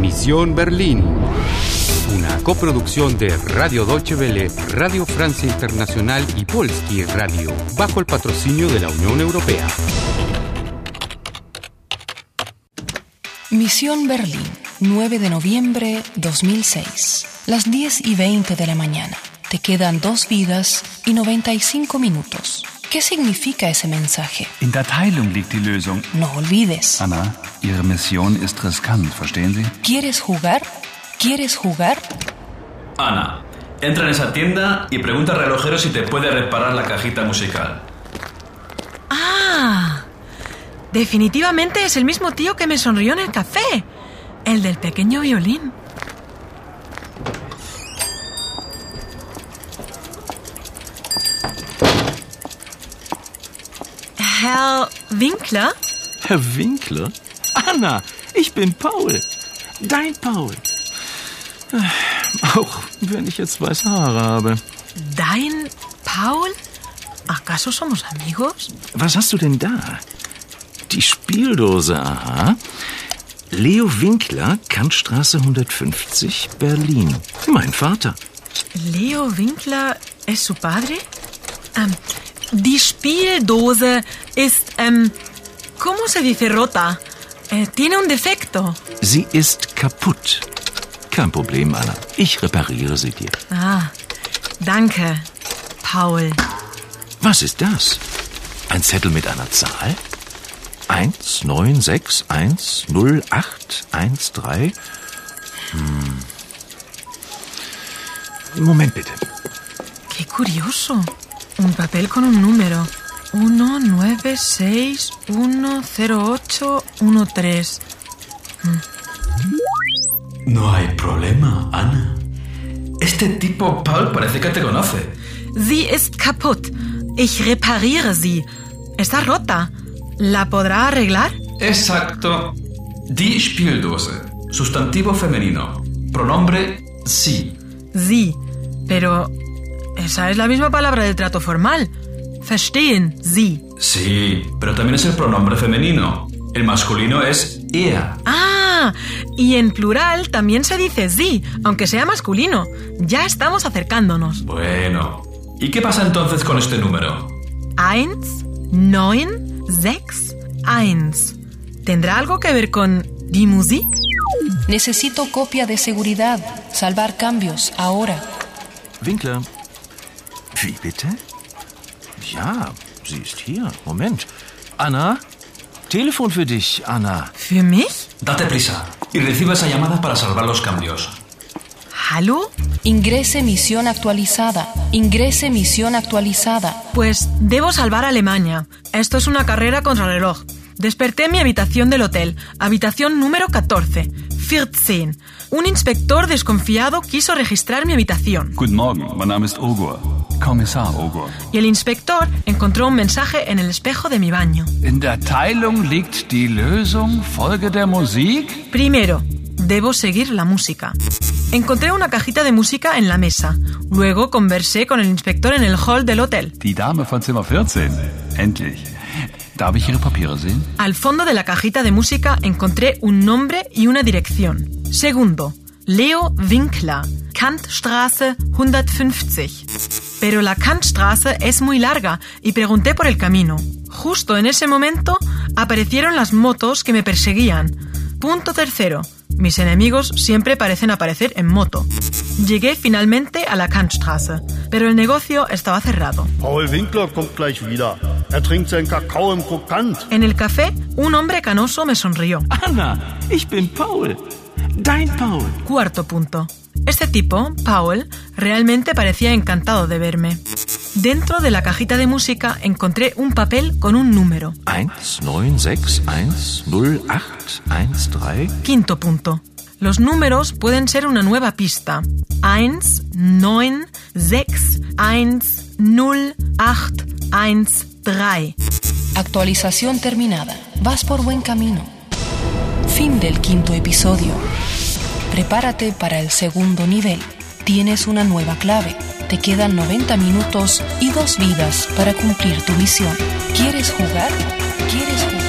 Misión Berlín, una coproducción de Radio Deutsche Welle, Radio Francia Internacional y Polski Radio, bajo el patrocinio de la Unión Europea. Misión Berlín, 9 de noviembre 2006, las 10:20 de la mañana. Te quedan 2 vidas y 95 minutos. ¿Qué significa ese mensaje? In der Teilung liegt die Lösung. No olvides. Anna, Ihre Mission ist riskant, verstehen Sie? ¿Quieres jugar? ¿Quieres jugar? Ana, entra en esa tienda y pregunta al relojero si te puede reparar la cajita musical. ¡Ah! Definitivamente es el mismo tío que me sonrió en el café. El del pequeño violín. Herr Winkler? Herr Winkler? Anna, ich bin Paul. Dein Paul. Auch wenn ich jetzt weiße Haare habe. ¿Dein Paul? ¿Acaso somos amigos? Was hast du denn da? Die Spieldose, aha. Leo Winkler, Kantstraße 150, Berlin. Mein Vater. ¿Leo Winkler es su padre? Die Spieldose ist, ¿cómo se dice rota? Tiene un defecto. Sie ist kaputt. Kein Problem, Anna. Ich repariere sie dir. Ah, danke, Paul. Was ist das? Ein Zettel mit einer Zahl? 196108113. Moment bitte. Qué curioso. Un papel con un número. 196108113. No hay problema, Ana. Este tipo, Paul, parece que te conoce. Sie ist kaputt. Ich repariere sie. Está rota. ¿La podrá arreglar? Exacto. Die Spieldose. Sustantivo femenino. Pronombre sie. Sie. Pero esa es la misma palabra del trato formal. Verstehen Sie. Sí, pero también es el pronombre femenino. El masculino es er. Ah, y en plural también se dice sie, aunque sea masculino. Ya estamos acercándonos. Bueno. ¿Y qué pasa entonces con este número? 1961. ¿Tendrá algo que ver con die Musik? Necesito copia de seguridad. Salvar cambios, ahora. Winkler. Wie bitte? Ja, sie ist hier. Moment. Anna? Telefon für dich, Anna. ¿Für mich? Date prisa y reciba esa llamada para salvar los cambios. ¿Hallo? Ingrese misión actualizada. Ingrese misión actualizada. Pues debo salvar a Alemania. Esto es una carrera contrarreloj. Desperté en mi habitación del hotel, habitación número 14. Un inspector desconfiado quiso registrar mi habitación. Guten Morgen, mein Name ist Ogur. Kommissar Ogur. Y el inspector encontró un mensaje en el espejo de mi baño. In der Teilung liegt die Lösung. Folge der Musik. Primero, debo seguir la música. Encontré una cajita de música en la mesa. Luego conversé con el inspector en el hall del hotel. Die Dame von Zimmer 14. Endlich. Darf ich Ihre Papiere sehen? Al fondo de la cajita de música encontré un nombre y una dirección. Segundo, Leo Winkler, Kantstraße 150. Pero la Kantstraße es muy larga y pregunté por el camino. Justo en ese momento aparecieron las motos que me perseguían. Punto tercero. Mis enemigos siempre parecen aparecer en moto. Llegué finalmente a la Kantstraße, pero el negocio estaba cerrado. Paul Winkler kommt gleich wieder. Trinkt seinen Kakao im Krokant. En el café, un hombre canoso me sonrió. Anna, ich bin Paul. Dein Paul. Cuarto punto. Este tipo, Paul, realmente parecía encantado de verme. Dentro de la cajita de música encontré un papel con un número. 196108113. Quinto punto. Los números pueden ser una nueva pista. 196108113. Actualización terminada. Vas por buen camino. Fin del 5º episodio. Prepárate para el 2º nivel. Tienes una nueva clave. Te quedan 90 minutos y 2 vidas para cumplir tu misión. ¿Quieres jugar? ¿Quieres jugar?